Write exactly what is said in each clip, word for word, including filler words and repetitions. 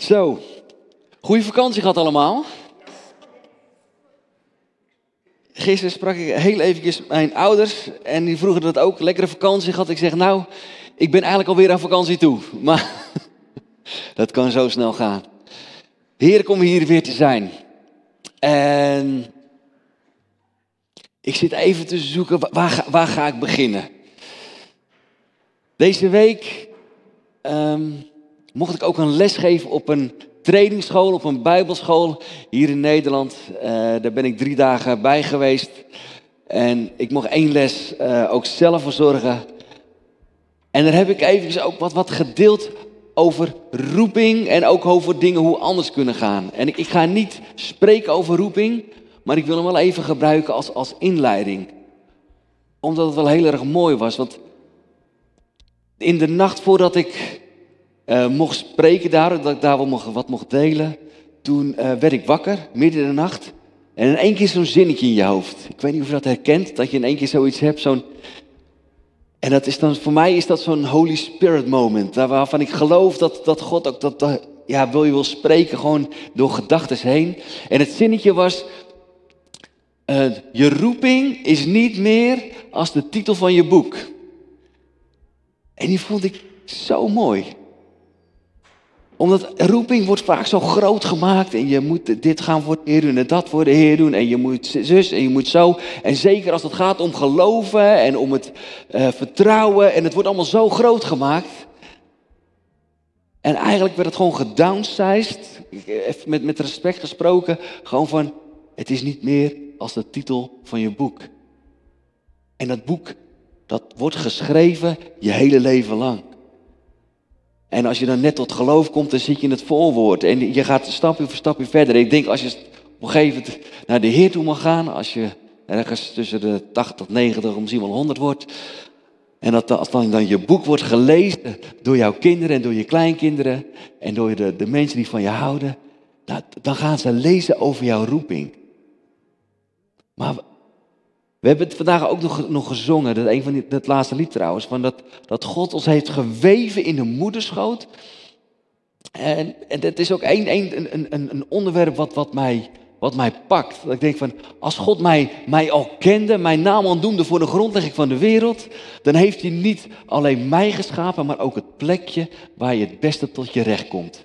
Zo, goede vakantie gehad allemaal. Gisteren sprak ik heel eventjes mijn ouders en die vroegen dat ook. Lekkere vakantie gehad. Ik zeg nou, ik ben eigenlijk alweer aan vakantie toe. Maar dat kan zo snel gaan. Heerlijk om hier weer te zijn. En ik zit even te zoeken, waar ga, waar ga ik beginnen? Deze week um, mocht ik ook een les geven op een trainingsschool, op een bijbelschool hier in Nederland. Uh, daar ben ik drie dagen bij geweest. En ik mocht één les uh, ook zelf verzorgen. En daar heb ik eventjes ook wat, wat gedeeld over roeping en ook over dingen hoe anders kunnen gaan. En ik, ik ga niet spreken over roeping, maar ik wil hem wel even gebruiken als, als inleiding. Omdat het wel heel erg mooi was. Want in de nacht voordat ik uh, mocht spreken daar, dat ik daar wel mocht, wat mocht delen, toen uh, werd ik wakker, midden in de nacht. En in één keer zo'n zinnetje in je hoofd. Ik weet niet of je dat herkent, dat je in één keer zoiets hebt, zo'n... En dat is dan, voor mij is dat zo'n Holy Spirit moment, waarvan ik geloof dat, dat God ook dat, dat ja, wil je wil spreken, gewoon door gedachten heen. En het zinnetje was, uh, je roeping is niet meer als de titel van je boek. En die vond ik zo mooi. Omdat roeping wordt vaak zo groot gemaakt. En je moet dit gaan voor de Heer doen en dat voor de Heer doen. En je moet zus en je moet zo. En zeker als het gaat om geloven en om het uh, vertrouwen. En het wordt allemaal zo groot gemaakt. En eigenlijk werd het gewoon gedownsized. Even met, met respect gesproken. Gewoon van, het is niet meer als de titel van je boek. En dat boek, dat wordt geschreven je hele leven lang. En als je dan net tot geloof komt, dan zit je in het voorwoord. En je gaat stapje voor stapje verder. Ik denk, als je op een gegeven moment naar de Heer toe mag gaan. Als je ergens tussen de tachtig, negentig, misschien wel honderd wordt. En dat als dan, dan je boek wordt gelezen door jouw kinderen en door je kleinkinderen. En door de, de mensen die van je houden. Nou, dan gaan ze lezen over jouw roeping. Maar we hebben het vandaag ook nog, nog gezongen, dat een van die, dat laatste lied trouwens, van dat, dat God ons heeft geweven in de moederschoot. En, en dat is ook een, een, een, een onderwerp wat, wat, mij, wat mij pakt. Dat ik denk van, als God mij, mij al kende, mijn naam al noemde voor de grondlegging van de wereld, dan heeft hij niet alleen mij geschapen, maar ook het plekje waar je het beste tot je recht komt.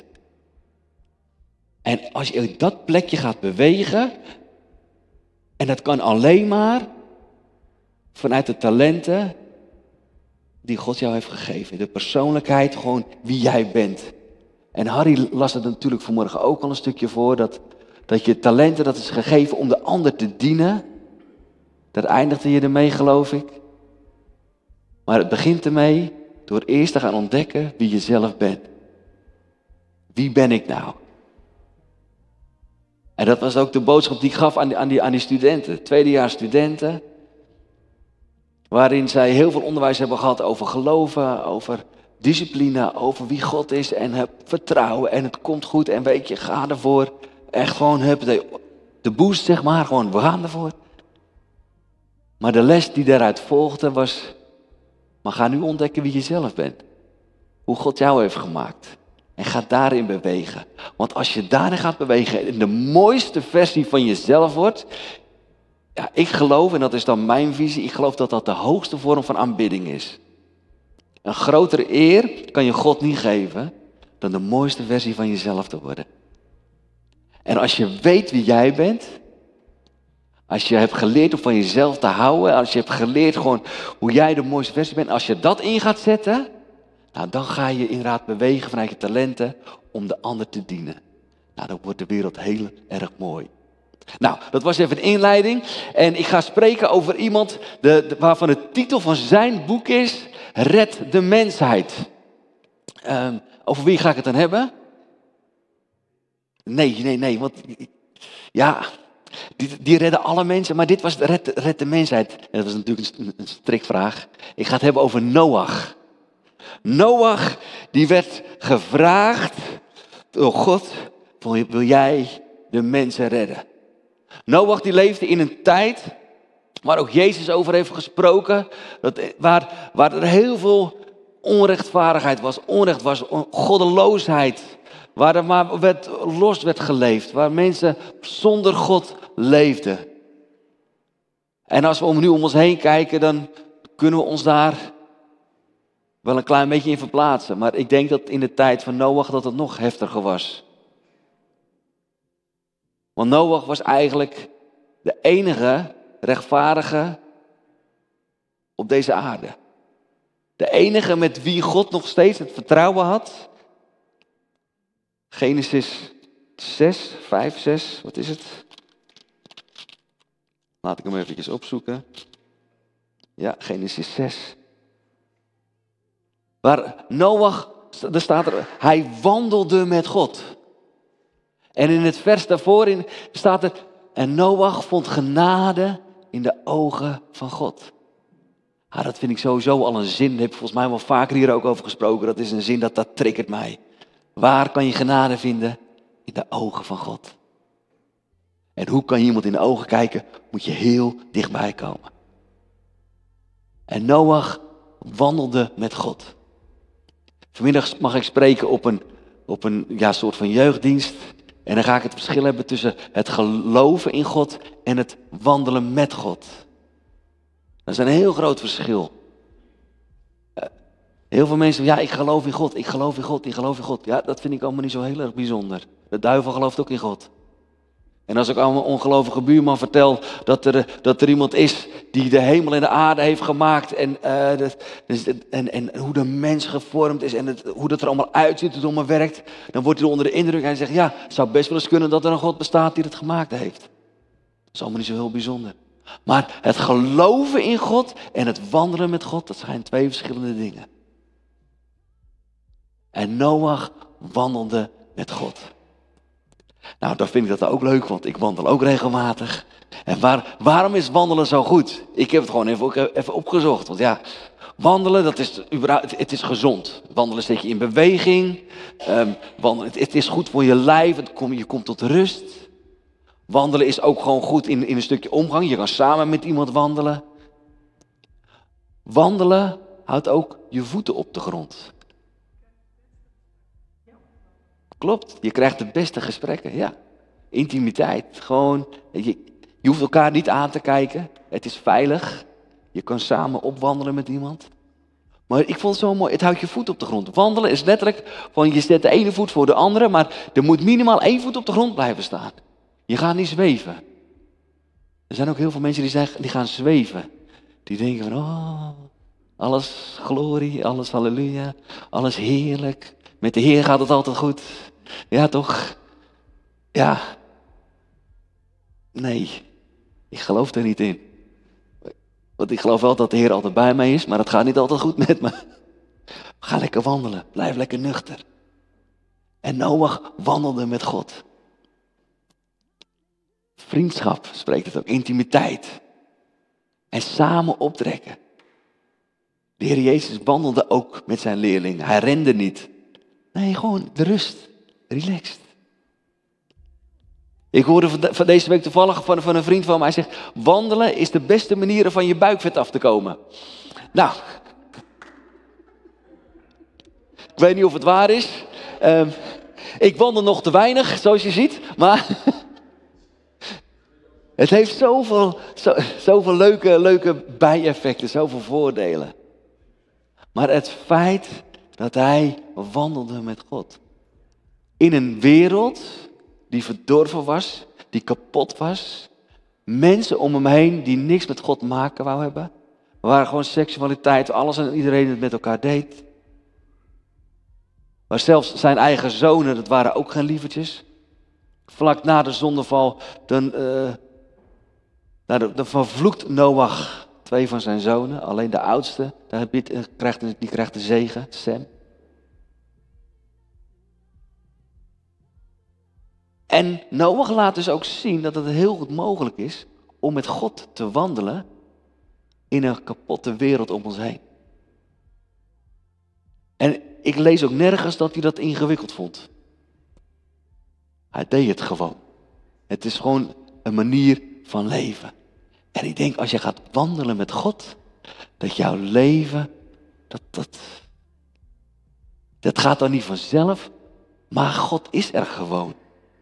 En als je dat plekje gaat bewegen, en dat kan alleen maar vanuit de talenten die God jou heeft gegeven. De persoonlijkheid, gewoon wie jij bent. En Harry las het natuurlijk vanmorgen ook al een stukje voor. Dat, dat je talenten, dat is gegeven om de ander te dienen. Daar eindigde je ermee, geloof ik. Maar het begint ermee door eerst te gaan ontdekken wie je zelf bent. Wie ben ik nou? En dat was ook de boodschap die ik gaf aan die, aan die, aan die studenten. Tweedejaars studenten. Waarin zij heel veel onderwijs hebben gehad over geloven, over discipline, over wie God is en heb vertrouwen en het komt goed en weet je, ga ervoor. Echt gewoon, hup, de, de boost zeg maar, gewoon, we gaan ervoor. Maar de les die daaruit volgde was, maar ga nu ontdekken wie je zelf bent. Hoe God jou heeft gemaakt. En ga daarin bewegen. Want als je daarin gaat bewegen en de mooiste versie van jezelf wordt. Ja, ik geloof, en dat is dan mijn visie, ik geloof dat dat de hoogste vorm van aanbidding is. Een grotere eer kan je God niet geven dan de mooiste versie van jezelf te worden. En als je weet wie jij bent, als je hebt geleerd om van jezelf te houden, als je hebt geleerd gewoon hoe jij de mooiste versie bent, als je dat in gaat zetten, nou dan ga je inderdaad bewegen vanuit je talenten om de ander te dienen. Nou, dan wordt de wereld heel erg mooi. Nou, dat was even een inleiding. En ik ga spreken over iemand de, de, waarvan de titel van zijn boek is Red de Mensheid. Um, over wie ga ik het dan hebben? Nee, nee, nee. Want ja, die, die redden alle mensen. Maar dit was Red, red de Mensheid. En dat was natuurlijk een, een strikvraag. Ik ga het hebben over Noach. Noach, die werd gevraagd door God. Wil jij de mensen redden? Noach die leefde in een tijd waar ook Jezus over heeft gesproken. Dat, waar, waar er heel veel onrechtvaardigheid was, onrecht was, goddeloosheid. Waar er maar werd, los werd geleefd. Waar mensen zonder God leefden. En als we om nu om ons heen kijken, dan kunnen we ons daar wel een klein beetje in verplaatsen. Maar ik denk dat in de tijd van Noach dat het nog heftiger was. Want Noach was eigenlijk de enige rechtvaardige op deze aarde. De enige met wie God nog steeds het vertrouwen had. Genesis zes, vijf, zes, wat is het? Laat ik hem eventjes opzoeken. Ja, Genesis zes. Waar Noach, er staat er, hij wandelde met God. En in het vers daarvoor in staat er, en Noach vond genade in de ogen van God. Ah, dat vind ik sowieso al een zin, daar heb ik volgens mij wel vaker hier ook over gesproken. Dat is een zin dat, dat triggert mij. Waar kan je genade vinden? In de ogen van God. En hoe kan je iemand in de ogen kijken? Moet je heel dichtbij komen. En Noach wandelde met God. Vanmiddag mag ik spreken op een, op een ja, soort van jeugddienst. En dan ga ik het verschil hebben tussen het geloven in God en het wandelen met God. Dat is een heel groot verschil. Heel veel mensen zeggen, ja, ik geloof in God, ik geloof in God, ik geloof in God. Ja, dat vind ik allemaal niet zo heel erg bijzonder. De duivel gelooft ook in God. En als ik aan mijn ongelovige buurman vertel dat er, dat er iemand is die de hemel en de aarde heeft gemaakt. En, uh, dat, dus, en, en hoe de mens gevormd is en het, hoe dat er allemaal uitziet, hoe het allemaal werkt. Dan wordt hij onder de indruk en hij zegt, ja, het zou best wel eens kunnen dat er een God bestaat die het gemaakt heeft. Dat is allemaal niet zo heel bijzonder. Maar het geloven in God en het wandelen met God, dat zijn twee verschillende dingen. En Noach wandelde met God. Nou, dan vind ik dat ook leuk, want ik wandel ook regelmatig. En waar, waarom is wandelen zo goed? Ik heb het gewoon even, ook even opgezocht. Want ja, wandelen, dat is, überhaupt, het is gezond. Wandelen zet je in beweging. Um, wandelen, het, het is goed voor je lijf, het kom, je komt tot rust. Wandelen is ook gewoon goed in, in een stukje omgang. Je kan samen met iemand wandelen. Wandelen houdt ook je voeten op de grond. Klopt, je krijgt de beste gesprekken, ja. Intimiteit, gewoon, je, je hoeft elkaar niet aan te kijken. Het is veilig, je kan samen opwandelen met iemand. Maar ik vond het zo mooi, het houdt je voet op de grond. Wandelen is letterlijk, van je zet de ene voet voor de andere, maar er moet minimaal één voet op de grond blijven staan. Je gaat niet zweven. Er zijn ook heel veel mensen die, zeggen, die gaan zweven. Die denken van, oh, alles glorie, alles halleluja, alles heerlijk. Met de Heer gaat het altijd goed. Ja, toch? Ja. Nee, ik geloof er niet in. Want ik geloof wel dat de Heer altijd bij mij is, maar het gaat niet altijd goed met me. Ga lekker wandelen, blijf lekker nuchter. En Noach wandelde met God. Vriendschap spreekt het ook, intimiteit. En samen optrekken. De Heer Jezus wandelde ook met zijn leerlingen. Hij rende niet. Nee, gewoon de rust. Relaxed. Ik hoorde van deze week toevallig van, van een vriend van mij. Hij zegt, wandelen is de beste manier om van je buikvet af te komen. Nou. Ik weet niet of het waar is. Um, ik wandel nog te weinig, zoals je ziet. Maar het heeft zoveel, zo, zoveel leuke, leuke bijeffecten. Zoveel voordelen. Maar het feit dat hij wandelde met God. In een wereld die verdorven was, die kapot was. Mensen om hem heen die niks met God te maken wou hebben. Waar gewoon seksualiteit, alles en iedereen het met elkaar deed. Maar zelfs zijn eigen zonen, dat waren ook geen lievertjes. Vlak na de zondeval, dan, uh, dan, dan vervloekt Noach twee van zijn zonen. Alleen de oudste, die krijgt, die krijgt de zegen, Sem. En Noach laat dus ook zien dat het heel goed mogelijk is om met God te wandelen in een kapotte wereld om ons heen. En ik lees ook nergens dat hij dat ingewikkeld vond. Hij deed het gewoon. Het is gewoon een manier van leven. En ik denk als je gaat wandelen met God, dat jouw leven, dat, dat, dat gaat dan niet vanzelf, Maar God is er gewoon.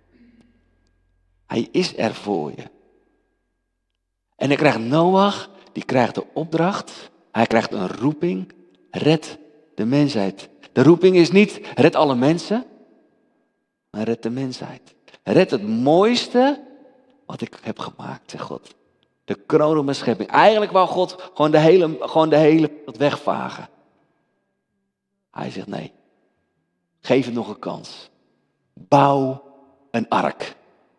Hij is er voor je. En dan krijgt Noach, die krijgt de opdracht. Hij krijgt een roeping. Red de mensheid. De roeping is niet red alle mensen. Maar red de mensheid. Red het mooiste wat ik heb gemaakt, zegt God. De kroon op mijn schepping. Eigenlijk wou God gewoon de hele, gewoon de hele wereld wegvagen. Hij zegt nee. Geef het nog een kans. Bouw een ark.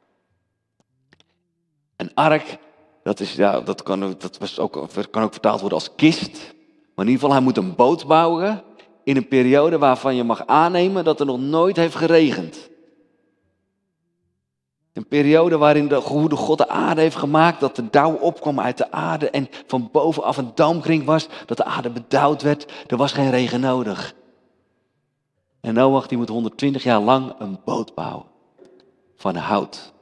Een ark, dat, is, ja, dat, kan, dat was ook, kan ook vertaald worden als kist. Maar in ieder geval, hij moet een boot bouwen in een periode waarvan je mag aannemen dat er nog nooit heeft geregend. Een periode waarin de goede God de aarde heeft gemaakt, dat de dauw opkwam uit de aarde en van bovenaf een dampkring was, dat de aarde bedauwd werd. Er was geen regen nodig. En Noach die moet honderdtwintig jaar lang een boot bouwen. Van hout.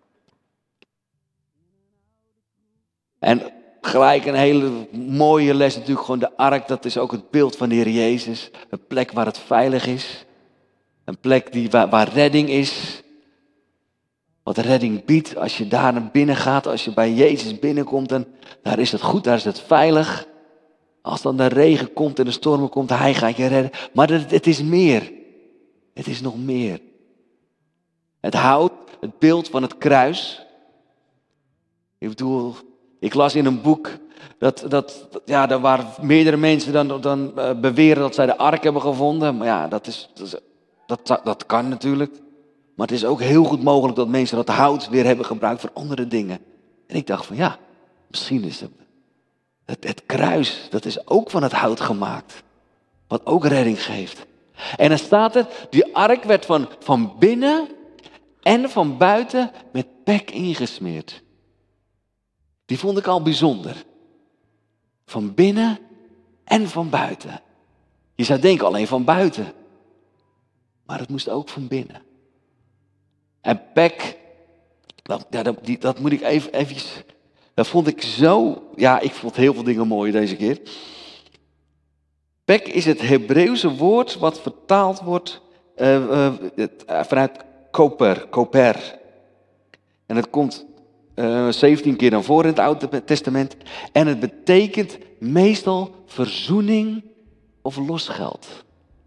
En gelijk een hele mooie les natuurlijk gewoon de ark. Dat is ook het beeld van de Heer Jezus. Een plek waar het veilig is. Een plek die, waar, waar redding is. Wat redding biedt. Als je daar naar binnen gaat. Als je bij Jezus binnenkomt. Dan, daar is het goed. Daar is het veilig. Als dan de regen komt en de stormen komt. Hij gaat je redden. Maar het, het is meer. Het is nog meer. Het hout. Het beeld van het kruis. Ik bedoel... Ik las in een boek dat, dat ja, er waren meerdere mensen dan, dan uh, beweren dat zij de ark hebben gevonden. Maar ja, dat, is, dat, is, dat, dat kan natuurlijk. Maar het is ook heel goed mogelijk dat mensen dat hout weer hebben gebruikt voor andere dingen. En ik dacht van ja, misschien is het, het, het kruis, dat is ook van het hout gemaakt. Wat ook redding geeft. En dan staat er, die ark werd van, van binnen en van buiten met pek ingesmeerd. Die vond ik al bijzonder. Van binnen en van buiten. Je zou denken alleen van buiten. Maar het moest ook van binnen. En pek, dat, ja, dat, die, dat moet ik even, eventjes, dat vond ik zo, ja, ik vond heel veel dingen mooi deze keer. Pek is het Hebreeuwse woord wat vertaald wordt uh, uh, het, uh, vanuit koper, koper. En het komt uh, zeventien keer dan voor in het Oude Testament. En het betekent meestal verzoening of losgeld.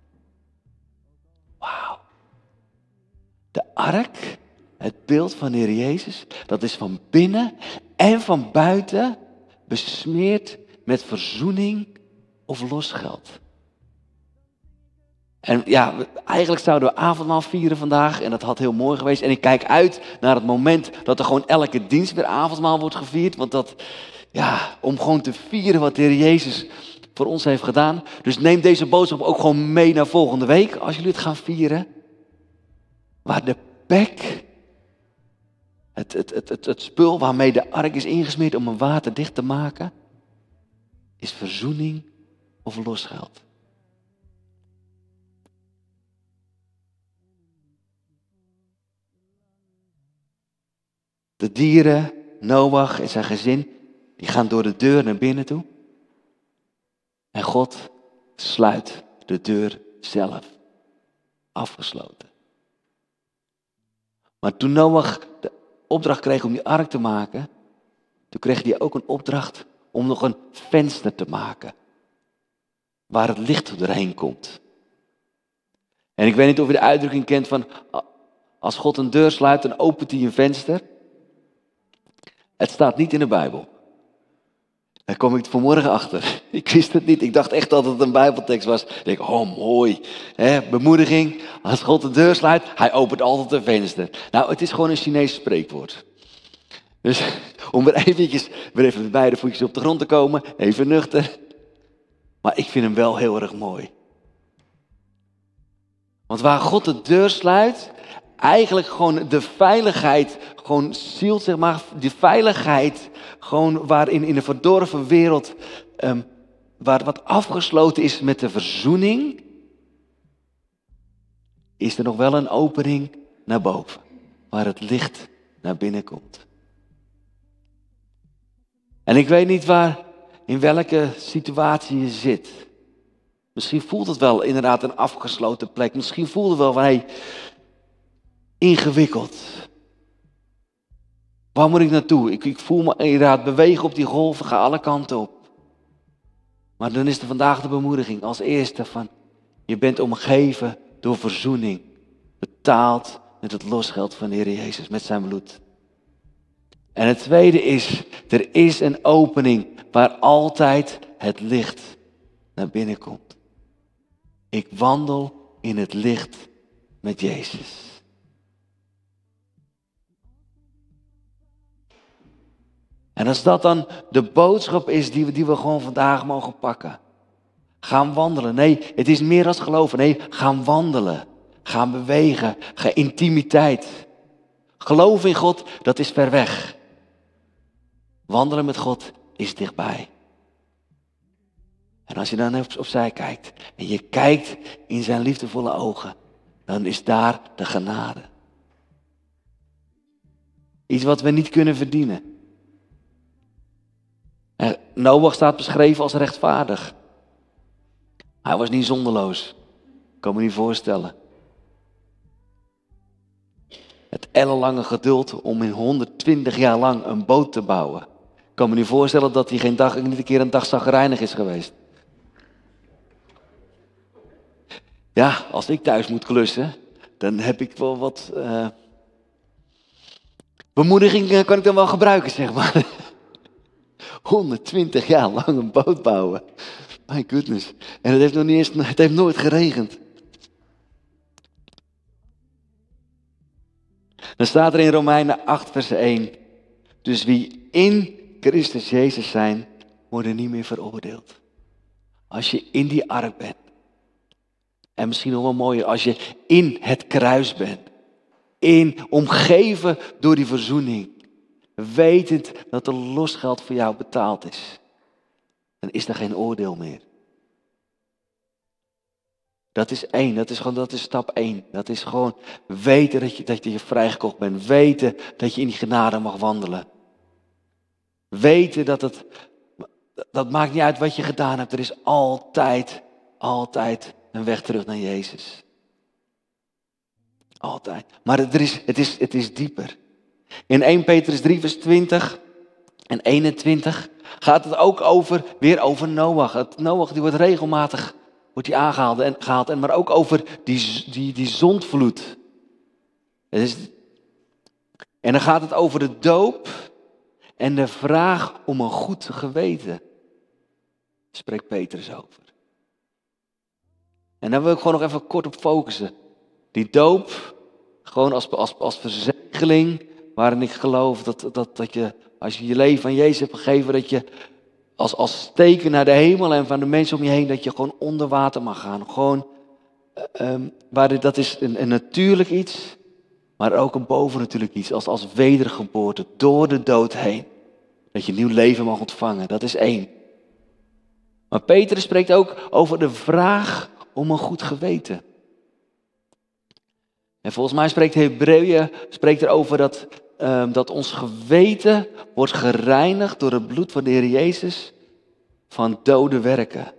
Wauw. De ark, het beeld van de Heer Jezus, dat is van binnen en van buiten besmeerd met verzoening of losgeld. En ja, eigenlijk zouden we avondmaal vieren vandaag en dat had heel mooi geweest. En ik kijk uit naar het moment dat er gewoon elke dienst weer avondmaal wordt gevierd. Want dat, ja, om gewoon te vieren wat de Heer Jezus voor ons heeft gedaan. Dus neem deze boodschap ook gewoon mee naar volgende week als jullie het gaan vieren. Waar de pek, het, het, het, het, het spul waarmee de ark is ingesmeerd om een water dicht te maken, is verzoening of losgeld. De dieren, Noach en zijn gezin, die gaan door de deur naar binnen toe. En God sluit de deur zelf. Afgesloten. Maar toen Noach de opdracht kreeg om die ark te maken, toen kreeg hij ook een opdracht om nog een venster te maken. Waar het licht doorheen komt. En ik weet niet of je de uitdrukking kent van, als God een deur sluit, dan opent hij een venster. Het staat niet in de Bijbel. Daar kom ik vanmorgen achter. Ik wist het niet. Ik dacht echt dat het een Bijbeltekst was. Ik denk, oh mooi. He, bemoediging. Als God de deur sluit, hij opent altijd een venster. Nou, het is gewoon een Chinees spreekwoord. Dus om weer eventjes, weer even met beide voetjes op de grond te komen. Even nuchter. Maar ik vind hem wel heel erg mooi. Want waar God de deur sluit, eigenlijk gewoon de veiligheid, gewoon zielt, zeg maar, die veiligheid, gewoon waarin in de verdorven wereld, um, waar wat afgesloten is met de verzoening, is er nog wel een opening naar boven, waar het licht naar binnen komt. En ik weet niet waar, in welke situatie je zit. Misschien voelt het wel inderdaad een afgesloten plek. Misschien voelt het wel van, hé, hey, ingewikkeld. Waar moet ik naartoe? Ik, ik voel me inderdaad bewegen op die golven, ga alle kanten op. Maar dan is er vandaag de bemoediging als eerste van, je bent omgeven door verzoening. Betaald met het losgeld van de Heer Jezus, met zijn bloed. En het tweede is, er is een opening waar altijd het licht naar binnen komt. Ik wandel in het licht met Jezus. En als dat dan de boodschap is die we, die we gewoon vandaag mogen pakken. Gaan wandelen. Nee, het is meer als geloven. Nee, gaan wandelen. Gaan bewegen. Ga intimiteit. Geloof in God, dat is ver weg. Wandelen met God is dichtbij. En als je dan op, opzij kijkt en je kijkt in zijn liefdevolle ogen, dan is daar de genade. Iets wat we niet kunnen verdienen. En Noach staat beschreven als rechtvaardig. Hij was niet zonderloos. Ik kan me niet voorstellen. Het ellenlange geduld om in honderdtwintig jaar lang een boot te bouwen. Ik kan me niet voorstellen dat hij geen dag, niet een keer een dag chagrijnig is geweest. Ja, als ik thuis moet klussen, dan heb ik wel wat uh, bemoediging kan ik dan wel gebruiken, zeg maar. honderdtwintig jaar lang een boot bouwen. My goodness. En het heeft nog niet eens, het heeft nooit geregend. Dan staat er in Romeinen acht vers één. Dus wie in Christus Jezus zijn, worden niet meer veroordeeld. Als je in die ark bent. En misschien nog wel mooier, als je in het kruis bent. In, omgeven door die verzoening. Wetend dat er losgeld voor jou betaald is. Dan is er geen oordeel meer. Dat is één, dat is gewoon, dat is stap één. Dat is gewoon weten dat je, dat je vrijgekocht bent. Weten dat je in die genade mag wandelen. Weten dat het, dat maakt niet uit wat je gedaan hebt. Er is altijd, altijd een weg terug naar Jezus. Altijd. Maar er is, het, is, het is dieper. In eerste Petrus drie vers twintig en eenentwintig gaat het ook over, weer over Noach. Het, Noach die wordt regelmatig wordt die aangehaald en, gehaald, en maar ook over die, die, die zondvloed. Het is, en dan gaat het over de doop en de vraag om een goed geweten. Daar spreekt Petrus over. En daar wil ik gewoon nog even kort op focussen. Die doop, gewoon als, als, als verzegeling, waarin ik geloof dat, dat, dat je, als je je leven aan Jezus hebt gegeven, dat je als, als teken naar de hemel en van de mensen om je heen, dat je gewoon onder water mag gaan. Gewoon, um, waar, dat is een, een natuurlijk iets, maar ook een bovennatuurlijk iets. Als, als wedergeboorte, door de dood heen. Dat je nieuw leven mag ontvangen, dat is één. Maar Petrus spreekt ook over de vraag om een goed geweten. En volgens mij spreekt Hebreeën spreekt erover dat, um, dat ons geweten wordt gereinigd door het bloed van de Heer Jezus van dode werken.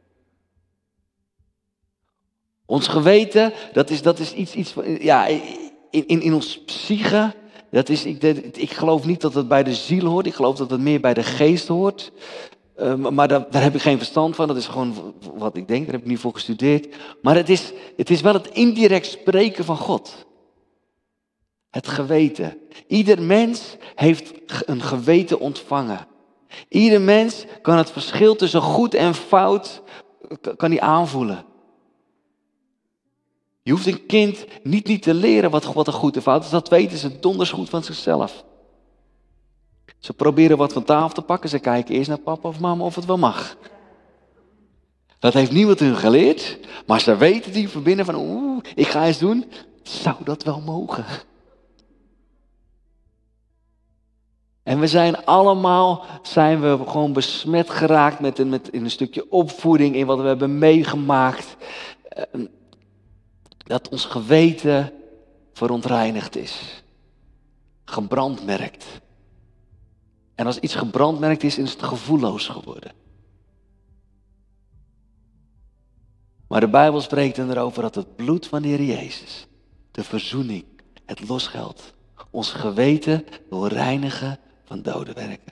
Ons geweten, dat is, dat is iets, iets van, ja, in, in, in ons psyche, dat is, ik, ik geloof niet dat het bij de ziel hoort, ik geloof dat het meer bij de geest hoort. Um, maar daar, daar heb ik geen verstand van, dat is gewoon wat ik denk, daar heb ik niet voor gestudeerd. Maar het is, het is wel het indirect spreken van God. Het geweten. Ieder mens heeft een geweten ontvangen. Ieder mens kan het verschil tussen goed en fout kan die aanvoelen. Je hoeft een kind niet, niet te leren wat, wat er goed en fout is, dat weten ze donders goed van zichzelf. Ze proberen wat van tafel te pakken. Ze kijken eerst naar papa of mama of het wel mag. Dat heeft niemand hun geleerd. Maar ze weten die van binnen van, oeh, ik ga eens doen. Zou dat wel mogen? En we zijn allemaal, zijn we gewoon besmet geraakt met een, met, in een stukje opvoeding, in wat we hebben meegemaakt. Dat ons geweten verontreinigd is. Gebrandmerkt. En als iets gebrandmerkt is, is het gevoelloos geworden. Maar de Bijbel spreekt dan erover dat het bloed van de Heer Jezus, de verzoening, het losgeld. Ons geweten wil reinigen van dode werken.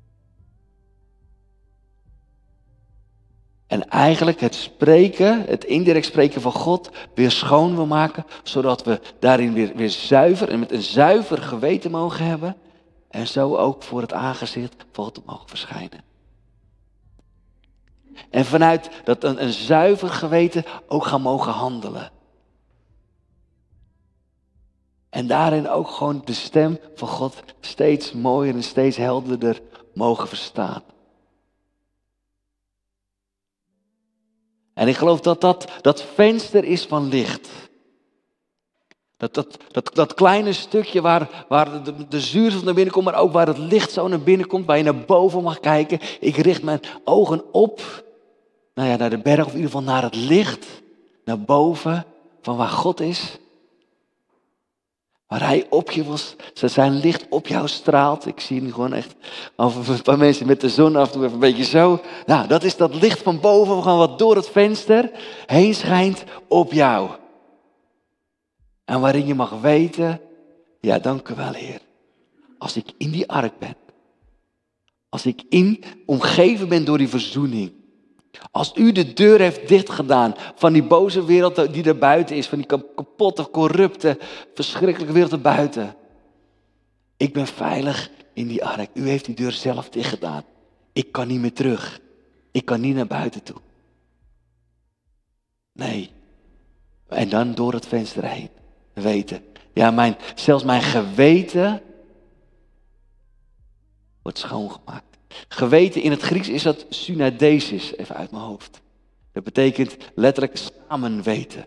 En eigenlijk het spreken, het indirect spreken van God, weer schoon wil maken. Zodat we daarin weer, weer zuiver en met een zuiver geweten mogen hebben. En zo ook voor het aangezicht van God mogen verschijnen. En vanuit dat een, een zuiver geweten ook gaan mogen handelen. En daarin ook gewoon de stem van God steeds mooier en steeds helderder mogen verstaan. En ik geloof dat dat, dat venster is van licht. Dat, dat, dat, dat kleine stukje waar, waar de, de zuurstof naar binnen komt, maar ook waar het licht zo naar binnen komt, waar je naar boven mag kijken. Ik richt mijn ogen op, nou ja, naar de berg, of in ieder geval naar het licht, naar boven, van waar God is. Waar hij op je was, zijn licht op jou straalt. Ik zie nu gewoon echt af een paar mensen met de zon af en toe even een beetje zo. Nou, dat is dat licht van boven, we gaan wat door het venster heen schijnt op jou. En waarin je mag weten, ja, dank u wel, Heer. Als ik in die ark ben, als ik in omgeven ben door die verzoening. Als u de deur heeft dichtgedaan van die boze wereld die er buiten is. Van die kapotte, corrupte, verschrikkelijke wereld erbuiten. Ik ben veilig in die ark. U heeft die deur zelf dichtgedaan. Ik kan niet meer terug. Ik kan niet naar buiten toe. Nee. En dan door het venster heen. Weten. Ja, mijn, zelfs mijn geweten wordt schoongemaakt. Geweten in het Grieks is dat synadesis, even uit mijn hoofd. Dat betekent letterlijk samen weten.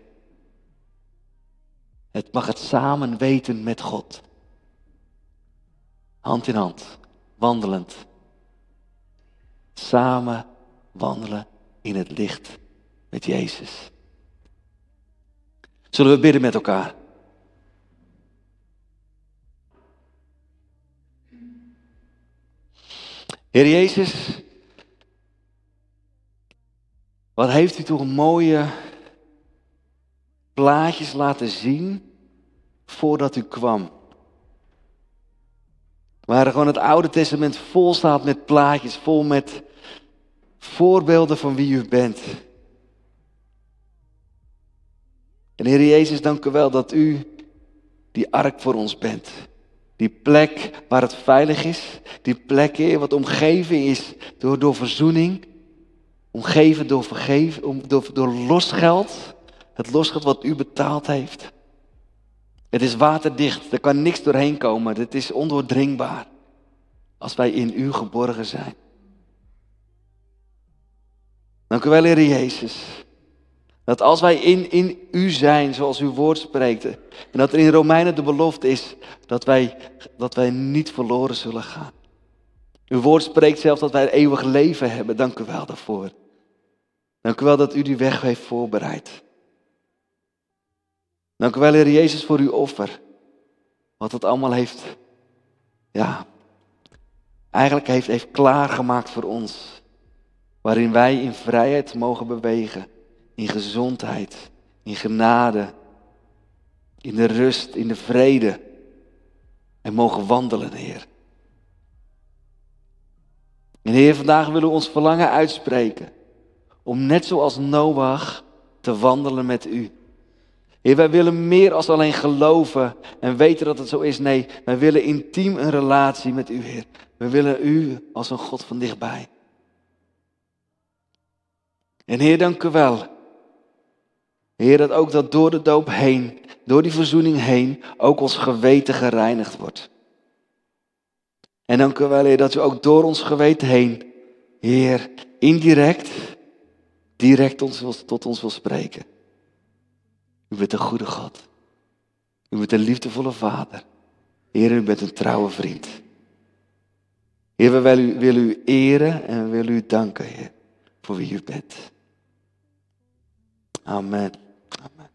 Het mag het samen weten met God. Hand in hand, wandelend. Samen wandelen in het licht met Jezus. Zullen we bidden met elkaar? Heer Jezus, wat heeft u toch een mooie plaatjes laten zien voordat u kwam. Waar gewoon het Oude Testament vol staat met plaatjes, vol met voorbeelden van wie u bent. En Heer Jezus, dank u wel dat u die ark voor ons bent. Die plek waar het veilig is. Die plek, Heer, wat omgeven is door, door verzoening. Omgeven door vergeven, door, door losgeld. Het losgeld wat u betaald heeft. Het is waterdicht, er kan niks doorheen komen. Het is ondoordringbaar. Als wij in u geborgen zijn. Dank u wel, Heer Jezus. Dat als wij in, in u zijn, zoals uw woord spreekt. En dat er in Romeinen de belofte is dat wij, dat wij niet verloren zullen gaan. Uw woord spreekt zelfs dat wij eeuwig leven hebben. Dank u wel daarvoor. Dank u wel dat u die weg heeft voorbereid. Dank u wel, Heer Jezus, voor uw offer. Wat het allemaal heeft, ja, eigenlijk heeft, heeft klaargemaakt voor ons. Waarin wij in vrijheid mogen bewegen. In gezondheid, in genade, in de rust, in de vrede. En mogen wandelen, Heer. En Heer, vandaag willen we ons verlangen uitspreken. Om net zoals Noach te wandelen met u. Heer, wij willen meer als alleen geloven en weten dat het zo is. Nee, wij willen intiem een relatie met u, Heer. We willen u als een God van dichtbij. En Heer, dank u wel. Heer, dat ook dat door de doop heen, door die verzoening heen, ook ons geweten gereinigd wordt. En dank u wel, Heer, dat u ook door ons geweten heen, Heer, indirect, direct ons wil, tot ons wil spreken. U bent een goede God. U bent een liefdevolle Vader. Heer, u bent een trouwe vriend. Heer, we willen u, willen u eren en we willen u danken, Heer, voor wie u bent. Amen. Amen.